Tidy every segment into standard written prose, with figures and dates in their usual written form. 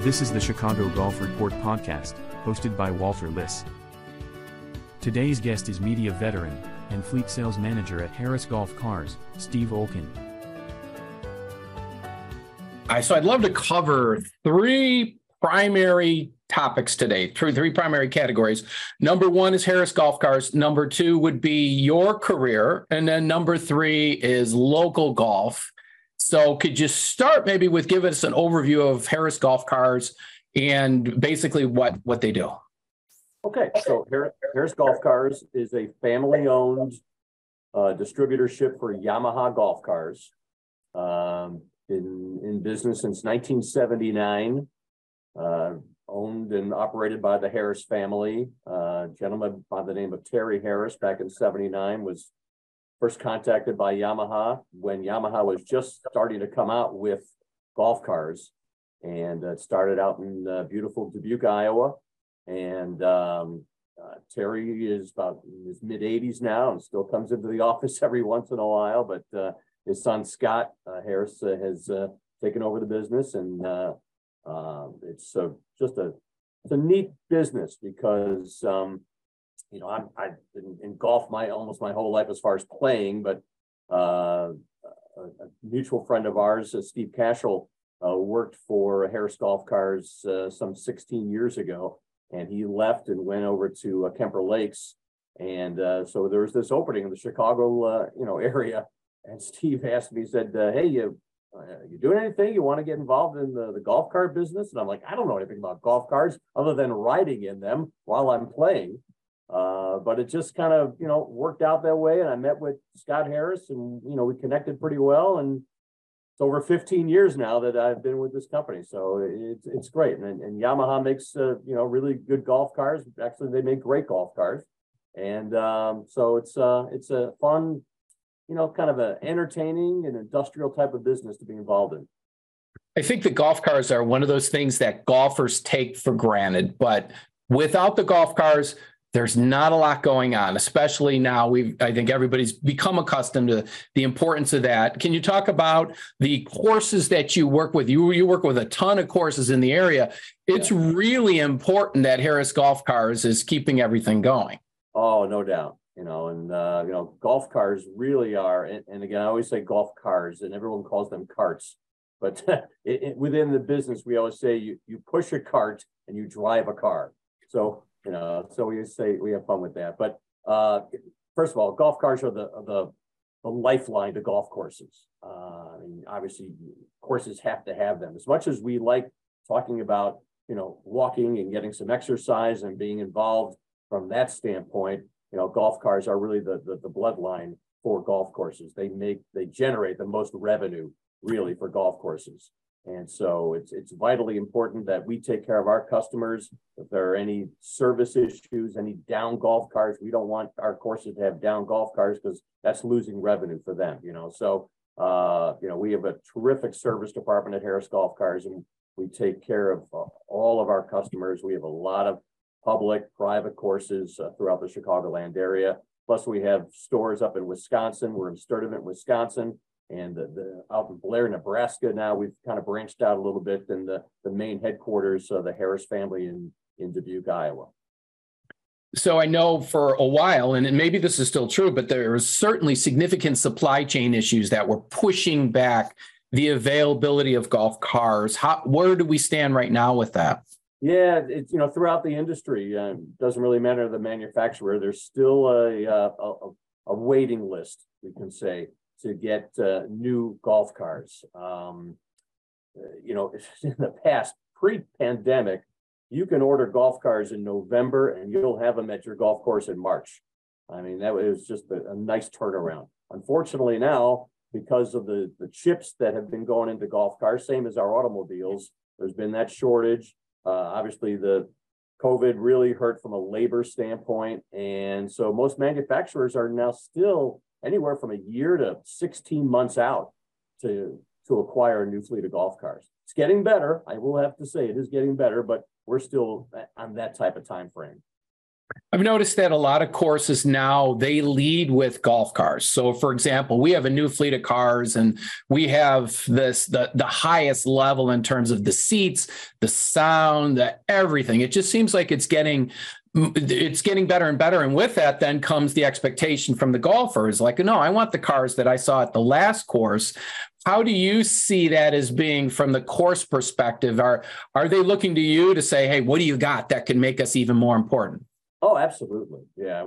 This is the Chicago Golf Report podcast, hosted by Walter Liss. Today's guest is media veteran and fleet sales manager at Harris Golf Cars, Steve Olkin. So I'd love to cover three primary topics today, three primary categories. Number one is Harris Golf Cars. Number two would be your career. And then number three is local golf. So could you start maybe with give us an overview of Harris Golf Cars and basically what they do? Okay, so Harris Golf Cars is a family-owned distributorship for Yamaha golf cars. In business since 1979, owned and operated by the Harris family. A gentleman by the name of Terry Harris back in 79 was first contacted by Yamaha when Yamaha was just starting to come out with golf cars. And it started out in beautiful Dubuque, Iowa. And Terry is about in his mid-80s now and still comes into the office every once in a while. But his son, Scott Harris, has taken over the business. And it's just a neat business because, I've been in golf almost my whole life as far as playing, but a mutual friend of ours, Steve Cashel, worked for Harris Golf Cars some 16 years ago. And he left and went over to Kemper Lakes. And so there was this opening in the Chicago, area. And Steve asked me, he said, hey, you doing anything? You want to get involved in the golf cart business? And I'm like, I don't know anything about golf carts other than riding in them while I'm playing. But it just kind of, worked out that way. And I met with Scott Harris and, we connected pretty well. And it's over 15 years now that I've been with this company. So it's great. And Yamaha makes, really good golf cars. Actually, they make great golf cars. And so it's a fun, kind of an entertaining and industrial type of business to be involved in. I think the golf cars are one of those things that golfers take for granted, but without the golf cars, there's not a lot going on, especially now. I think everybody's become accustomed to the importance of that. Can you talk about the courses that you work with? You work with a ton of courses in the area. It's really important that Harris Golf Cars is keeping everything going. Oh, no doubt. Golf cars really are. And again, I always say golf cars, and everyone calls them carts. But within the business, we always say you push a cart and you drive a car. So we say we have fun with that. But first of all, golf cars are the lifeline to golf courses. Obviously, courses have to have them. As much as we like talking about, walking and getting some exercise and being involved from that standpoint, golf cars are really the bloodline for golf courses. They generate the most revenue really for golf courses. And so it's vitally important that we take care of our customers. If there are any service issues, any down golf cars, we don't want our courses to have down golf cars because that's losing revenue for them, So, we have a terrific service department at Harris Golf Cars, and we take care of all of our customers. We have a lot of public, private courses throughout the Chicagoland area. Plus, we have stores up in Wisconsin. We're in Sturtevant, Wisconsin. And out in Blair, Nebraska, now we've kind of branched out a little bit in the main headquarters of the Harris family in Dubuque, Iowa. So I know for a while, and maybe this is still true, but there was certainly significant supply chain issues that were pushing back the availability of golf cars. Where do we stand right now with that? Yeah, it's, throughout the industry, doesn't really matter the manufacturer. There's still a waiting list, we can say, to get new golf cars. In the past, pre-pandemic, you can order golf cars in November and you'll have them at your golf course in March. That was just a nice turnaround. Unfortunately now, because of the chips that have been going into golf cars, same as our automobiles, there's been that shortage. Obviously, the COVID really hurt from a labor standpoint. And so most manufacturers are now still anywhere from a year to 16 months out to acquire a new fleet of golf cars. It's getting better. I will have to say it is getting better, but we're still on that type of time frame. I've noticed that a lot of courses now, they lead with golf cars. So for example, we have a new fleet of cars and we have the highest level in terms of the seats, the sound, the everything. It just seems like it's getting better and better. And with that, then comes the expectation from the golfers like, no, I want the cars that I saw at the last course. How do you see that as being from the course perspective? Are they looking to you to say, hey, what do you got that can make us even more important? Oh, absolutely. Yeah,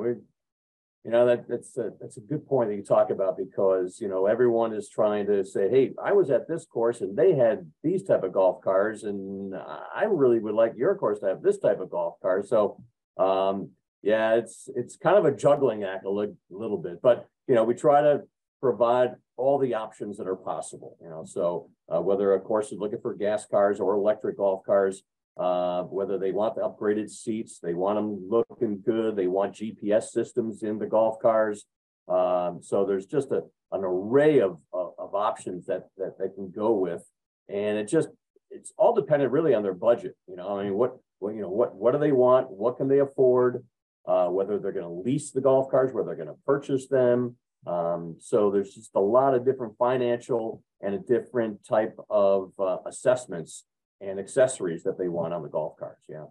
that's a good point that you talk about, because everyone is trying to say, hey, I was at this course and they had these type of golf cars, and I really would like your course to have this type of golf car. So yeah, it's kind of a juggling act a little bit, but we try to provide all the options that are possible. So whether a course is looking for gas cars or electric golf cars, whether they want the upgraded seats, they want them looking good, they want GPS systems in the golf cars. So there's just an array of options that they can go with, and it's all dependent really on their budget. I mean, what do they want? What can they afford? Whether they're going to lease the golf cars, whether they're going to purchase them. So there's just a lot of different financial and a different type of assessments and accessories that they want on the golf carts. Yeah.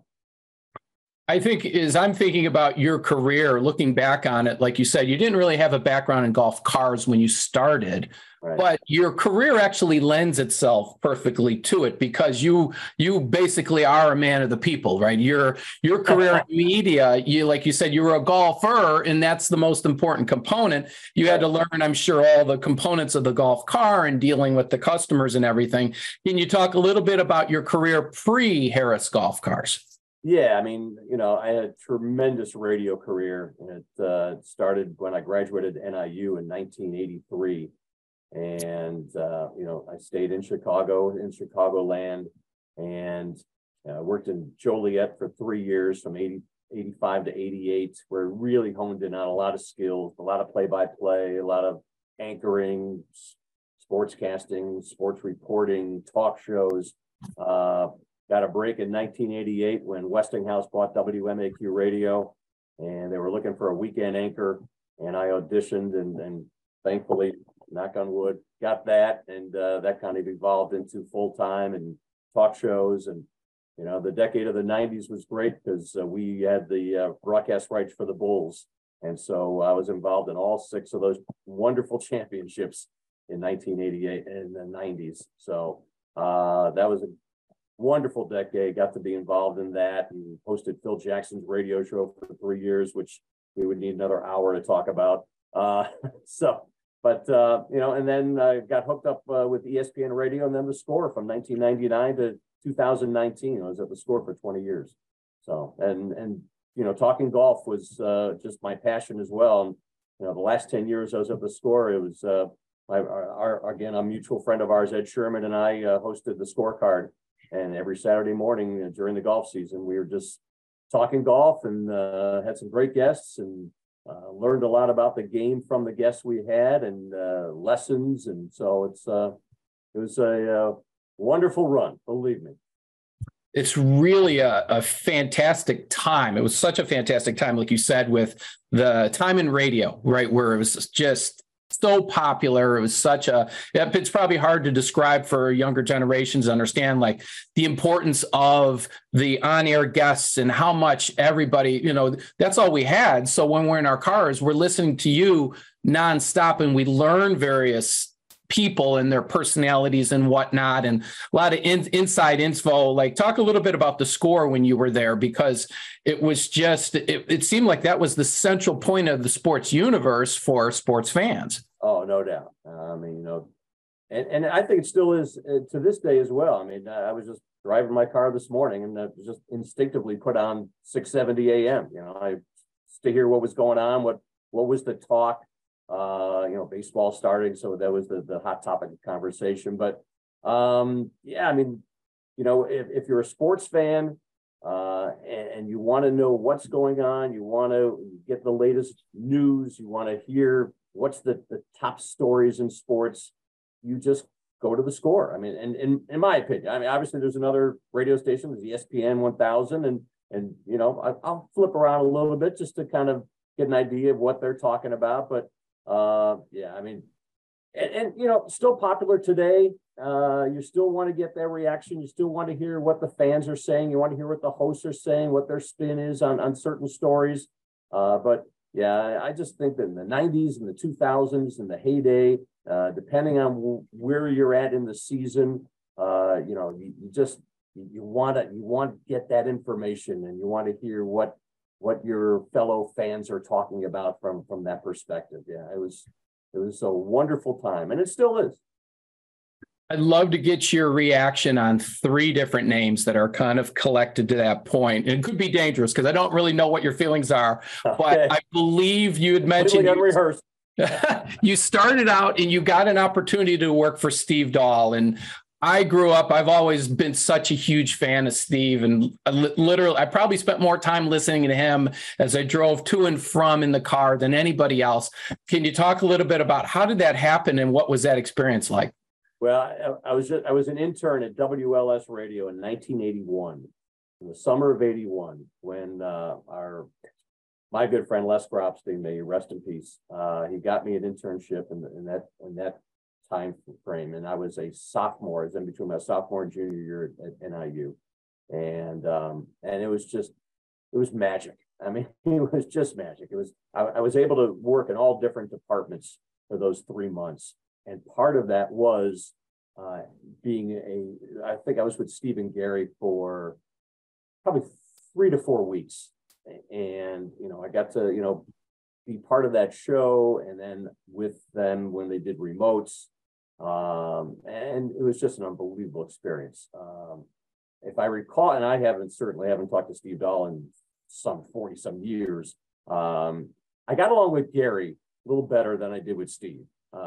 I think as I'm thinking about your career, looking back on it, like you said, you didn't really have a background in golf cars when you started, right, but your career actually lends itself perfectly to it, because you basically are a man of the people, right? Your career in media, like you said, you were a golfer, and that's the most important component. You had to learn, I'm sure, all the components of the golf car and dealing with the customers and everything. Can you talk a little bit about your career pre-Harris Golf Cars? Yeah, I mean, I had a tremendous radio career. It started when I graduated NIU in 1983. And, I stayed in Chicagoland, and worked in Joliet for 3 years from 85 to 88, where I really honed in on a lot of skills, a lot of play-by-play, a lot of anchoring, sportscasting, sports reporting, talk shows. Got a break in 1988 when Westinghouse bought WMAQ Radio, and they were looking for a weekend anchor, and I auditioned and thankfully, knock on wood, got that, and that kind of evolved into full-time and talk shows. And the decade of the 90s was great because we had the broadcast rights for the Bulls, and so I was involved in all 6 of those wonderful championships in 1988 and the 90s. So that was a wonderful decade. Got to be involved in that, and hosted Phil Jackson's radio show for 3 years, which we would need another hour to talk about. And then I got hooked up with ESPN Radio, and then The Score from 1999 to 2019. I was at The Score for 20 years. So, and talking golf was just my passion as well. And, the last 10 years I was at The Score, it was, again, a mutual friend of ours, Ed Sherman, and I hosted The Scorecard. And every Saturday morning during the golf season, we were just talking golf, and had some great guests, and learned a lot about the game from the guests we had, and lessons. And so it was a wonderful run, believe me. It's really a fantastic time. It was such a fantastic time, like you said, with the time in radio, right, where it was just so popular. It was it's probably hard to describe for younger generations to understand, like the importance of the on-air guests and how much everybody, that's all we had. So when we're in our cars, we're listening to you nonstop, and we learn various people and their personalities and whatnot, and a lot of inside info. Like, talk a little bit about The Score when you were there, because it was just, it seemed like that was the central point of the sports universe for sports fans. Oh, no doubt. I mean, and I think it still is to this day as well. I mean, I was just driving my car this morning, and I just instinctively put on 670 AM, to hear what was going on, what was the talk. Baseball starting, so that was the hot topic of conversation. But yeah, I mean, if you're a sports fan and you want to know what's going on, you want to get the latest news, you want to hear what's the top stories in sports, you just go to The Score. I mean, and in my opinion, I mean, obviously there's another radio station, there's ESPN 1000, and and I'll flip around a little bit just to kind of get an idea of what they're talking about. But yeah, I mean, and still popular today. You still want to get their reaction. You still want to hear what the fans are saying. You want to hear what the hosts are saying, what their spin is on certain stories. But yeah, I just think that in the 90s and the 2000s and the heyday, depending on where you're at in the season, you want to get that information, and you want to hear what your fellow fans are talking about from that perspective. Yeah, it was a wonderful time, and it still is. I'd love to get your reaction on 3 different names that are kind of collected to that point. And it could be dangerous because I don't really know what your feelings are, but Okay. I believe you had mentioned Unrehearsed. you started out and you got an opportunity to work for Steve Dahl. And I grew up, I've always been such a huge fan of Steve, and I probably spent more time listening to him as I drove to and from in the car than anybody else. Can you talk a little bit about how did that happen and what was that experience like? Well, I was an intern at WLS Radio in 1981, in the summer of '81, when my good friend Les Grobstein, may he rest in peace, he got me an internship in that time frame, and I was a sophomore. I was in between my sophomore and junior year at NIU, and it was magic. I mean, it was just magic. I was able to work in all different departments for those 3 months. And part of that was I think I was with Steve and Gary for probably 3 to 4 weeks. And, I got to, be part of that show, and then with them when they did remotes. And it was just an unbelievable experience. If I recall, and I certainly haven't talked to Steve Dahl in some 40 some years. I got along with Gary a little better than I did with Steve.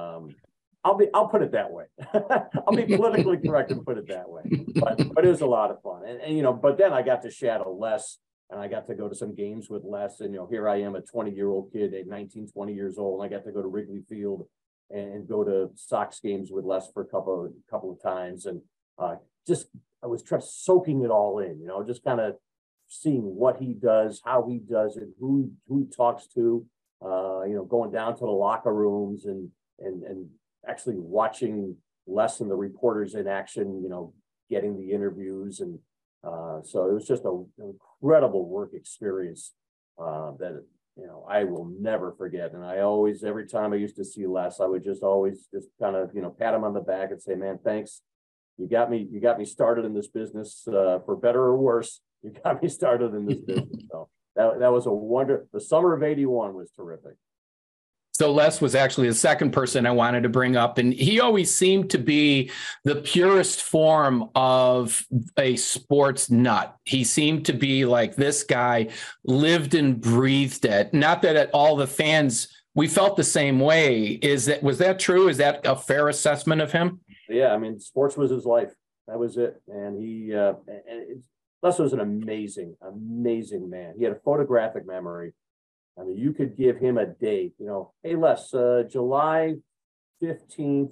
I'll put it that way. I'll be politically correct and put it that way. But it was a lot of fun. And but then I got to shadow Les, and I got to go to some games with Les. And here I am, a 20-year-old kid at 19, 20 years old. And I got to go to Wrigley Field and go to Sox games with Les for a couple of times. And I was soaking it all in, just kind of seeing what he does, how he does it, who he talks to, going down to the locker rooms and actually watching Les and the reporters in action, getting the interviews. And so it was just an incredible work experience that, I will never forget. And every time I used to see Les, I would always kind of, pat him on the back and say, man, thanks. You got me started in this business for better or worse. You got me started in this business. So that was a wonder. The summer of '81 was terrific. So Les was actually the second person I wanted to bring up, and he always seemed to be the purest form of a sports nut. He seemed to be like, this guy lived and breathed it. Not that all the fans, we felt the same way. Was that true? Is that a fair assessment of him? Yeah, I mean, sports was his life. That was it. And Les was an amazing, amazing man. He had a photographic memory. I mean, you could give him a date, hey, Les, July 15th,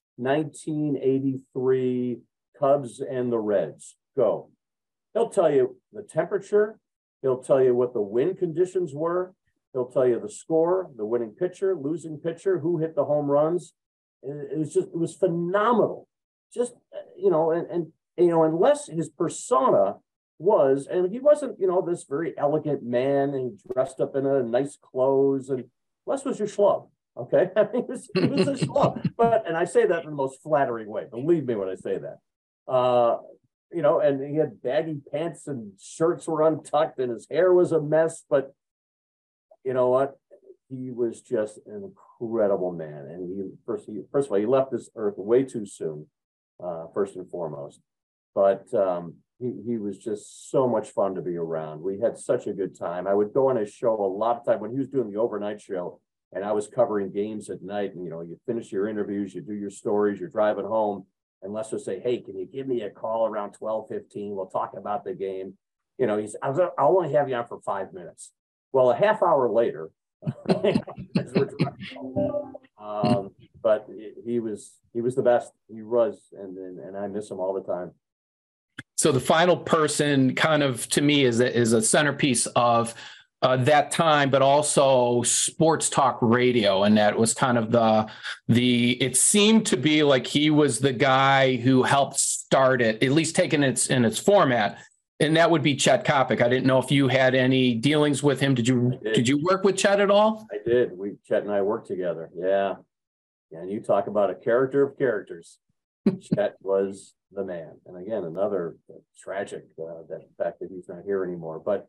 1983, Cubs and the Reds, go. He'll tell you the temperature. He'll tell you what the wind conditions were. He'll tell you the score, the winning pitcher, losing pitcher, who hit the home runs. It was phenomenal. Just, and Les, his persona was, and he wasn't, this very elegant man and dressed up in a nice clothes, and Les was your schlub. Okay. I mean, he was a schlub, and I say that in the most flattering way. Believe me when I say that. And he had baggy pants and shirts were untucked and his hair was a mess, but you know what? He was just an incredible man. And first of all, he left this earth way too soon, first and foremost. But he was just so much fun to be around. We had such a good time. I would go on his show a lot of time when he was doing the overnight show, and I was covering games at night. And you finish your interviews, you do your stories, you're driving home, and Les would say, "Hey, can you give me a call around 12:15? We'll talk about the game." I'll only have you on for 5 minutes. Well, a half hour later, as we're driving home, but he was the best. He was, and I miss him all the time. So the final person kind of to me is a centerpiece of that time, but also sports talk radio. And that was kind of it seemed to be like he was the guy who helped start it, at least taking it in its format. And that would be Chet Coppock. I didn't know if you had any dealings with him. Did you work with Chet at all? I did. Chet and I worked together. Yeah. And you talk about a character of characters. Chet was the man. And again, another tragic that fact that he's not here anymore. But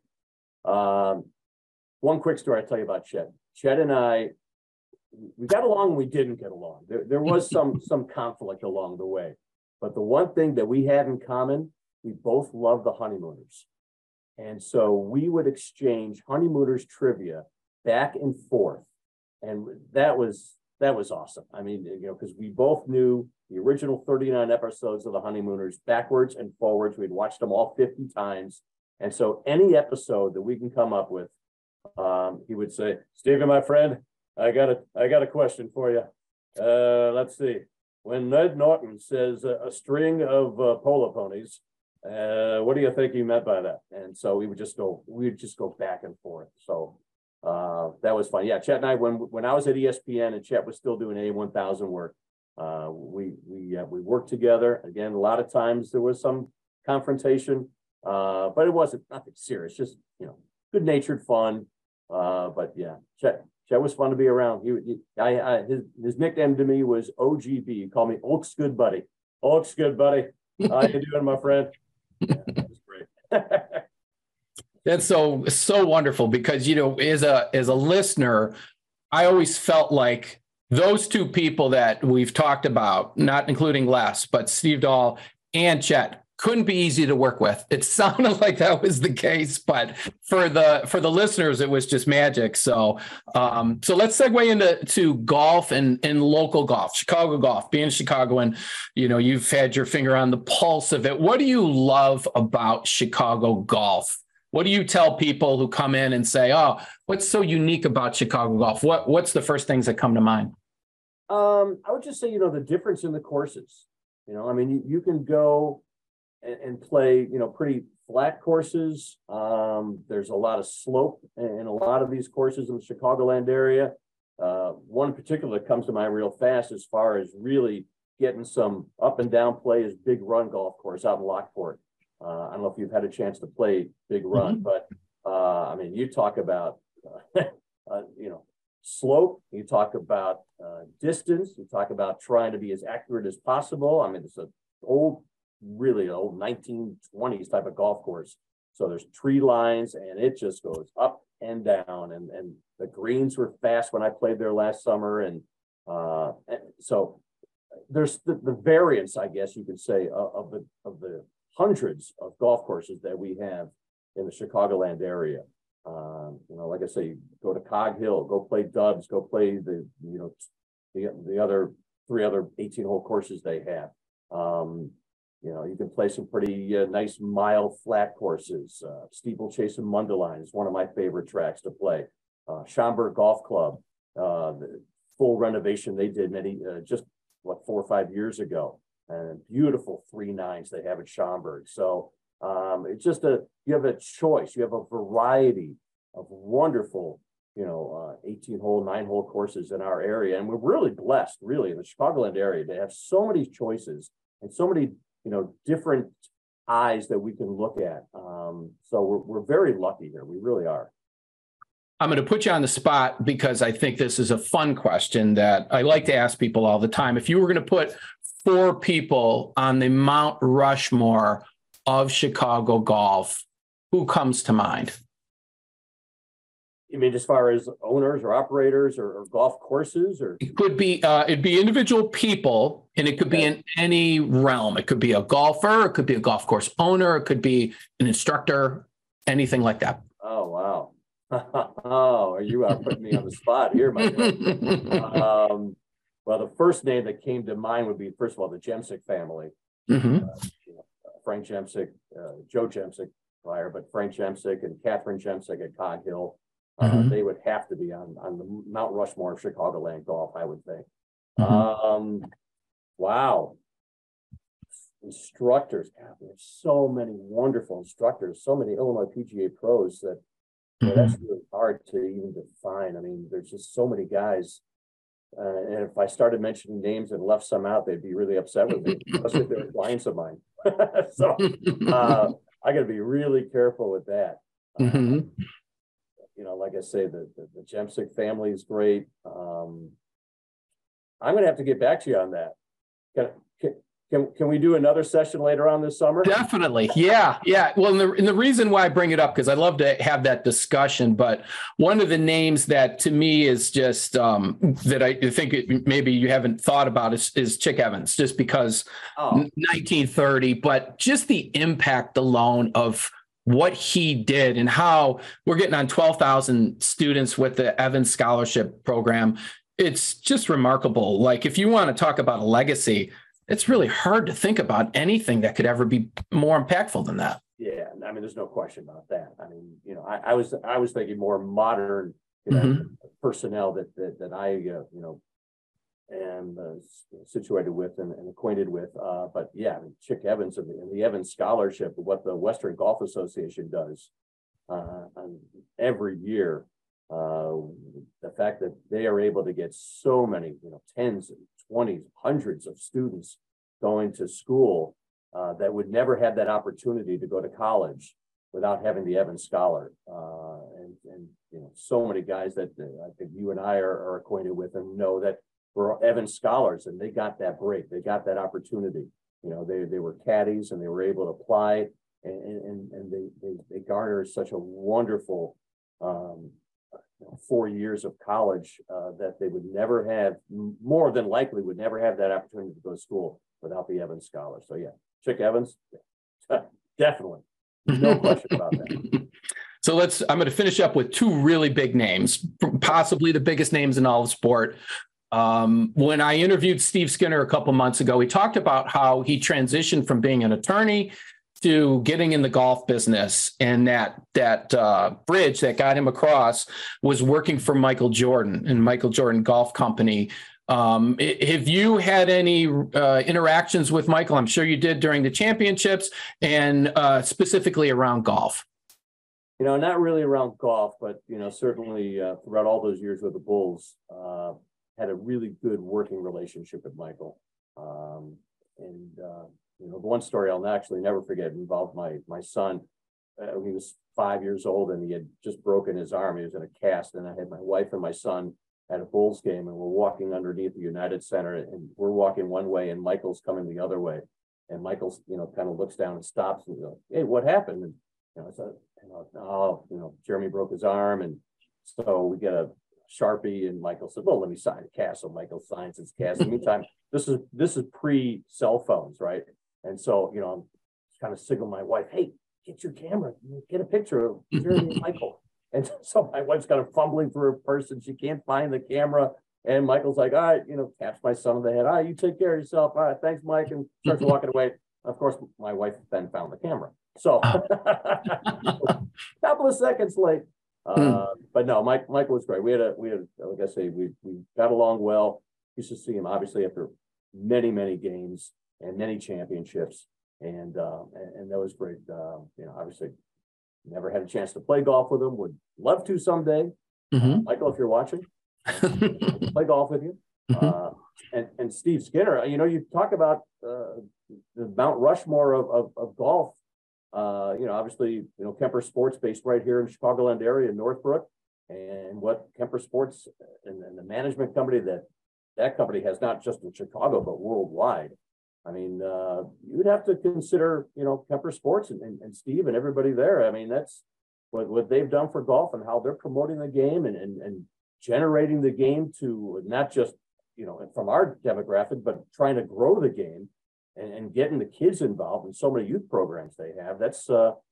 one quick story I'll tell you about Chet. Chet and I, we got along and we didn't get along. There was some conflict along the way. But the one thing that we had in common, we both loved the Honeymooners. And so we would exchange Honeymooners trivia back and forth. And that was awesome. I mean, because we both knew the original 39 episodes of the Honeymooners backwards and forwards. We'd watched them all 50 times. And so any episode that we can come up with, he would say, "Stephen, my friend, I got a question for you. Let's see. When Ned Norton says a string of polo ponies, what do you think he meant by that?" And so we'd just go back and forth. So that was fun. Yeah, Chet and I, when I was at ESPN and Chet was still doing A1000 work, we worked together. Again, a lot of times there was some confrontation, but it wasn't nothing serious. Just good-natured fun. But yeah, Chet was fun to be around. His nickname to me was OGB. He called me Oaks Good Buddy. Oaks Good Buddy. How you doing, my friend? Yeah, that was great. That's so wonderful because, as a listener, I always felt like those two people that we've talked about, not including Les, but Steve Dahl and Chet, couldn't be easy to work with. It sounded like that was the case, but for the listeners, it was just magic. So let's segue into golf and local golf, Chicago golf. Being Chicagoan, you've had your finger on the pulse of it. What do you love about Chicago golf? What do you tell people who come in and say, "Oh, what's so unique about Chicago golf?" What's the first things that come to mind? I would just say, the difference in the courses. I mean, you can go and play, pretty flat courses. There's a lot of slope in a lot of these courses in the Chicagoland area. One in particular that comes to mind real fast as far as really getting some up and down play is Big Run Golf Course out in Lockport. I don't know if you've had a chance to play Big Run, but I mean, you talk about, slope, you talk about distance, you talk about trying to be as accurate as possible. I mean, it's a really old 1920s type of golf course. So there's tree lines and it just goes up and down. And the greens were fast when I played there last summer. And so there's the variance, I guess you could say, of the hundreds of golf courses that we have in the Chicagoland area. Like I say, go to Cog Hill, go play Dubs, go play the other 3 other 18-hole courses they have. You can play some pretty nice mile flat courses. Steeplechase and Mundelein is one of my favorite tracks to play. Schaumburg Golf Club, the full renovation they did just 4 or 5 years ago, and beautiful 3 nines they have at Schaumburg. So it's just you have a choice, you have a variety of wonderful 18-hole, 9-hole courses in our area, and we're really blessed, really, in the Chicagoland area to have so many choices and so many different eyes that we can look at. So we're very lucky here. We really are. I'm going to put you on the spot because I think this is a fun question that I like to ask people all the time. If you were going to put 4 people on the Mount Rushmore of Chicago golf, who comes to mind? You mean as far as owners or operators or golf courses? Or it could be it'd be individual people, and it could be in any realm. It could be a golfer, it could be a golf course owner, it could be an instructor, anything like that. Oh wow. Oh, you are putting me on the spot here, my friend. Well, the first name that came to mind would be, first of all, the Jemsek family. Frank Jemsek, Joe Jemsek prior, but Frank Jemsek and Catherine Jemsek at Cog Hill. They would have to be on the Mount Rushmore of Chicagoland golf, I would think. Wow. instructors. God, there's so many wonderful instructors, so many Illinois PGA pros that that's really hard to even define. I mean, there's just so many guys. And if I started mentioning names and left some out, they'd be really upset with me, especially if they're clients of mine. So I got to be really careful with that. You know, like I say, the Jemsik family is great. I'm going to have to get back to you on that. Can we do another session later on this summer? Definitely. Yeah. Well, and the reason why I bring it up, because I love to have that discussion, but one of the names that to me is just that I think maybe you haven't thought about is Chick Evans, just because 1930, but just the impact alone of what he did and how we're getting on 12,000 students with the Evans Scholarship Program. It's just remarkable. Like, if you want to talk about a legacy, it's really hard to think about anything that could ever be more impactful than that. Yeah, I mean, there's no question about that. I mean, you know, I was thinking more modern, you know, personnel that I you know, am situated with and acquainted with. But yeah, I mean, Chick Evans and the Evans Scholarship, what the Western Golf Association does every year, the fact that they are able to get so many, you know, tens and 20s, hundreds of students going to school that would never have that opportunity to go to college without having the Evans Scholar. And you know, so many guys that I think you and I are acquainted with and know that were Evans Scholars, and they got that break. They got that opportunity. You know, they were caddies and they were able to apply, and they garnered such a wonderful 4 years of college that they would never have, more than likely would never have that opportunity to go to school without the Evans Scholar. So yeah, Chick Evans, definitely, no question about that. So I'm going to finish up with two really big names, possibly the biggest names in all of sport. When I interviewed Steve Skinner a couple months ago, he talked about how he transitioned from being an attorney to getting in the golf business, and that bridge that got him across was working for Michael Jordan and Michael Jordan Golf Company. Have you had any interactions with Michael? I'm sure you did during the championships, and specifically around golf. You know, not really around golf, but, you know, certainly throughout all those years with the Bulls, had a really good working relationship with Michael. You know, the one story I'll actually never forget involved my son. He was 5 years old and he had just broken his arm. He was in a cast, and I had my wife and my son at a Bulls game, and we're walking underneath the United Center, and we're walking one way and Michael's coming the other way. And Michael's, you know, kind of looks down and stops and goes, "Hey, what happened?" And, you know, I said, Jeremy broke his arm. And so we get a Sharpie, and Michael said, "Well, let me sign a cast." So Michael signs his cast. In the meantime, this is pre-cell phones, right? And so, you know, I'm kind of signaling my wife, "Hey, get your camera, get a picture of Jeremy and Michael." And so my wife's kind of fumbling for her purse and she can't find the camera. And Michael's like, "All right," you know, taps my son on the head. "All right, you take care of yourself. All right, thanks, Mike." And starts walking away. Of course, my wife then found the camera. So a couple of seconds late. But no, Michael was great. We had like I say, we got along well. Used to see him obviously after many games and many championships, and that was great. You know, obviously never had a chance to play golf with him. Would love to someday. Michael, if you're watching, play golf with you. And Steve Skinner, you know, you talk about the Mount Rushmore of golf. You know, obviously, you know, Kemper Sports based right here in Chicagoland area in Northbrook, and what Kemper Sports and the management company that company has, not just in Chicago, but worldwide. I mean, you would have to consider, you know, Kemper Sports and Steve and everybody there. I mean, that's what they've done for golf and how they're promoting the game and generating the game to not just, you know, from our demographic, but trying to grow the game and getting the kids involved in so many youth programs they have. That's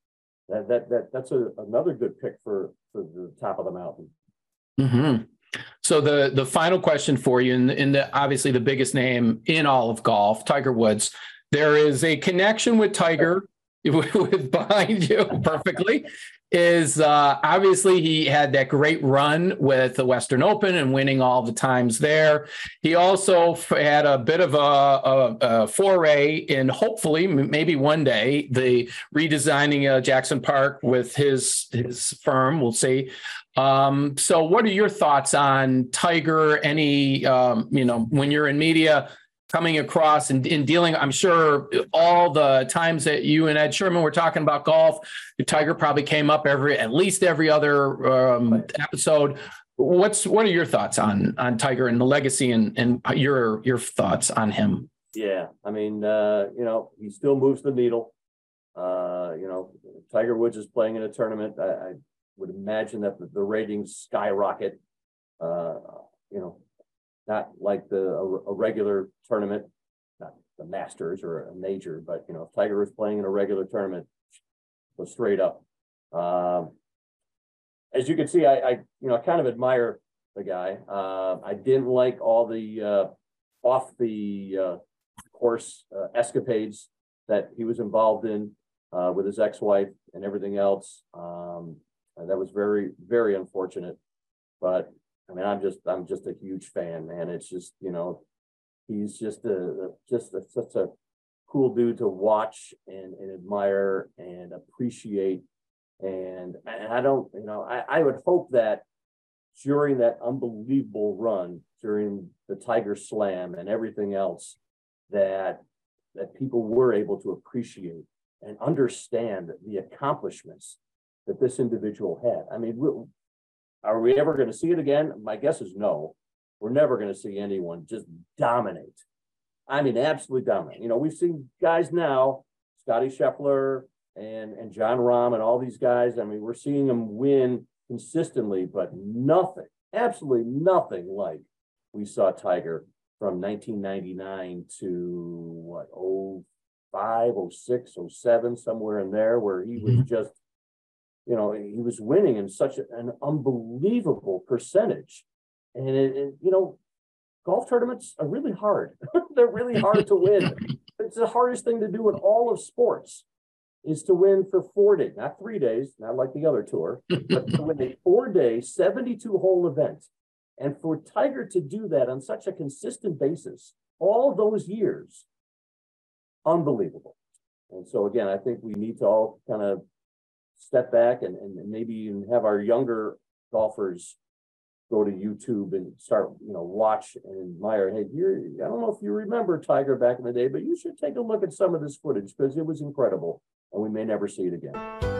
another good pick for the top of the mountain. So the final question for you, in the obviously the biggest name in all of golf, Tiger Woods. There is a connection with Tiger with behind you perfectly. is obviously he had that great run with the Western Open and winning all the times there. He also had a bit of a foray in, hopefully, maybe one day, the redesigning Jackson Park with his firm. We'll see. So what are your thoughts on Tiger? Any, when you're in media, coming across and in dealing, I'm sure all the times that you and Ed Sherman were talking about golf, Tiger probably came up at least every other episode. What are your thoughts on Tiger and the legacy and your thoughts on him? Yeah, I mean, he still moves the needle. Tiger Woods is playing in a tournament. I would imagine that the ratings skyrocket. Not like a regular tournament, not the Masters or a major, but if Tiger was playing in a regular tournament, go straight up. As you can see, I kind of admire the guy. I didn't like all the off the course escapades that he was involved in with his ex-wife and everything else. That was very, very unfortunate, but I mean, I'm just a huge fan, man. It's just, he's just such a cool dude to watch and admire and appreciate. And I don't, I would hope that during that unbelievable run, during the Tiger Slam and everything else, that people were able to appreciate and understand the accomplishments that this individual had. I mean, are we ever going to see it again? My guess is no. We're never going to see anyone just dominate. I mean, absolutely dominate. We've seen guys now, Scotty Scheffler and John Rahm and all these guys. I mean, we're seeing them win consistently, but nothing, absolutely nothing like we saw Tiger from 1999 to 05, 06, 07, somewhere in there, where he was just, he was winning in such an unbelievable percentage. And, golf tournaments are really hard. They're really hard to win. It's the hardest thing to do in all of sports is to win for 4 days, not 3 days, not like the other tour, but to win a 4-day, 72-hole event. And for Tiger to do that on such a consistent basis, all those years, unbelievable. And so, again, I think we need to all kind of step back and maybe even have our younger golfers go to YouTube and start, watch and admire. Hey, I don't know if you remember Tiger back in the day, but you should take a look at some of this footage because it was incredible and we may never see it again.